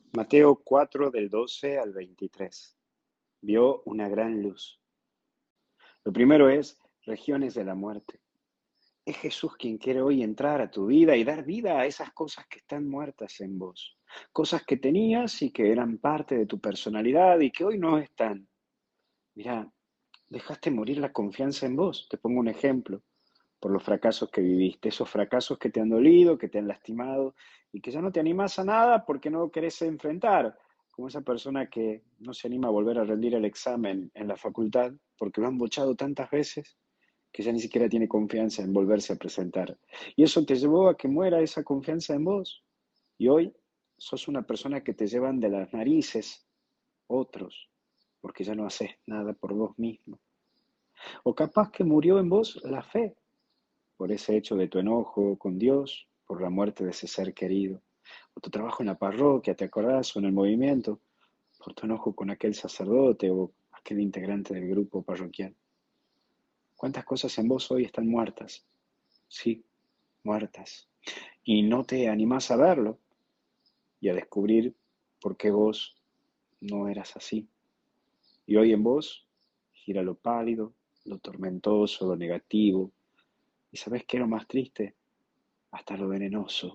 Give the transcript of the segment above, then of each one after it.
Mateo 4 del 12 al 23. Vio una gran luz. Lo primero es regiones de la muerte. Es Jesús quien quiere hoy entrar a tu vida y dar vida a esas cosas que están muertas en vos. Cosas que tenías y que eran parte de tu personalidad y que hoy no están. Mirá, dejaste morir la confianza en vos. Te pongo un ejemplo. Por los fracasos que viviste, esos fracasos que te han dolido, que te han lastimado y que ya no te animas a nada porque no querés enfrentar, como esa persona que no se anima a volver a rendir el examen en la facultad porque lo han bochado tantas veces que ya ni siquiera tiene confianza en volverse a presentar. Y eso te llevó a que muera esa confianza en vos. Y hoy sos una persona que te llevan de las narices otros, porque ya no haces nada por vos mismo. O capaz que murió en vos la fe, por ese hecho de tu enojo con Dios, por la muerte de ese ser querido, o tu trabajo en la parroquia, ¿te acordás? O en el movimiento, por tu enojo con aquel sacerdote o aquel integrante del grupo parroquial. ¿Cuántas cosas en vos hoy están muertas? Sí, muertas. Y no te animás a verlo y a descubrir por qué vos no eras así. Y hoy en vos gira lo pálido, lo tormentoso, lo negativo. ¿Y sabés qué es lo más triste? Hasta lo venenoso.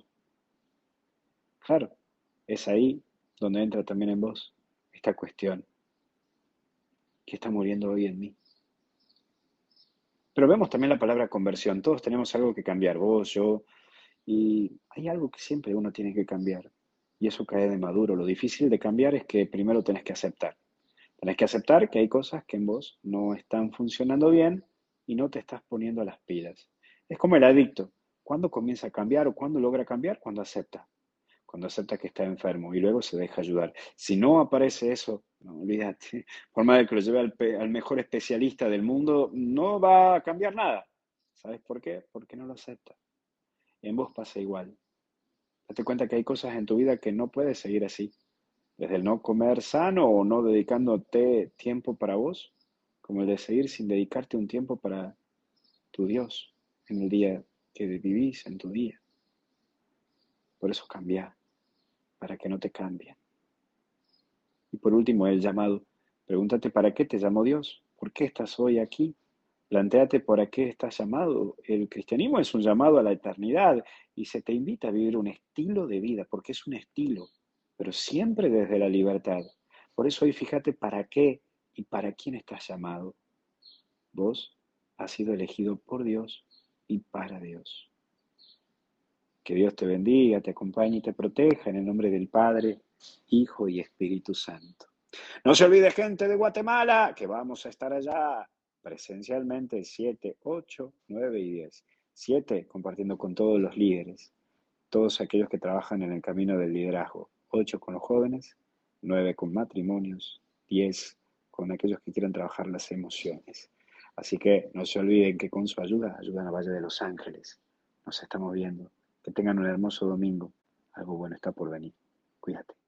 Claro, es ahí donde entra también en vos esta cuestión que está muriendo hoy en mí. Pero vemos también la palabra conversión. Todos tenemos algo que cambiar, vos, yo, y hay algo que siempre uno tiene que cambiar. Y eso cae de maduro. Lo difícil de cambiar es que primero tenés que aceptar. Tenés que aceptar que hay cosas que en vos no están funcionando bien y no te estás poniendo las pilas. Es como el adicto. ¿Cuándo comienza a cambiar o cuándo logra cambiar? Cuando acepta. Cuando acepta que está enfermo y luego se deja ayudar. Si no aparece eso, no, olvídate, por más de que lo lleve al mejor especialista del mundo, no va a cambiar nada. ¿Sabes por qué? Porque no lo acepta. En vos pasa igual. Date cuenta que hay cosas en tu vida que no puedes seguir así. Desde el no comer sano o no dedicándote tiempo para vos, como el de seguir sin dedicarte un tiempo para tu Dios en el día que vivís, en tu día. Por eso cambia, para que no te cambien. Y por último, el llamado. Pregúntate para qué te llamó Dios, por qué estás hoy aquí. Plantéate para qué estás llamado. El cristianismo es un llamado a la eternidad y se te invita a vivir un estilo de vida, porque es un estilo, pero siempre desde la libertad. Por eso hoy fíjate para qué y para quién estás llamado. Vos has sido elegido por Dios y para Dios. Que Dios te bendiga, te acompañe y te proteja en el nombre del Padre, Hijo y Espíritu Santo. No se olvide, gente de Guatemala, que vamos a estar allá presencialmente el 7, 8, 9 y 10. 7, compartiendo con todos los líderes, todos aquellos que trabajan en el camino del liderazgo. 8 con los jóvenes, 9 con matrimonios, 10 con aquellos que quieran trabajar las emociones. Así que no se olviden que con su ayuda ayudan a Valle de los Ángeles. Nos estamos viendo. Que tengan un hermoso domingo. Algo bueno está por venir. Cuídate.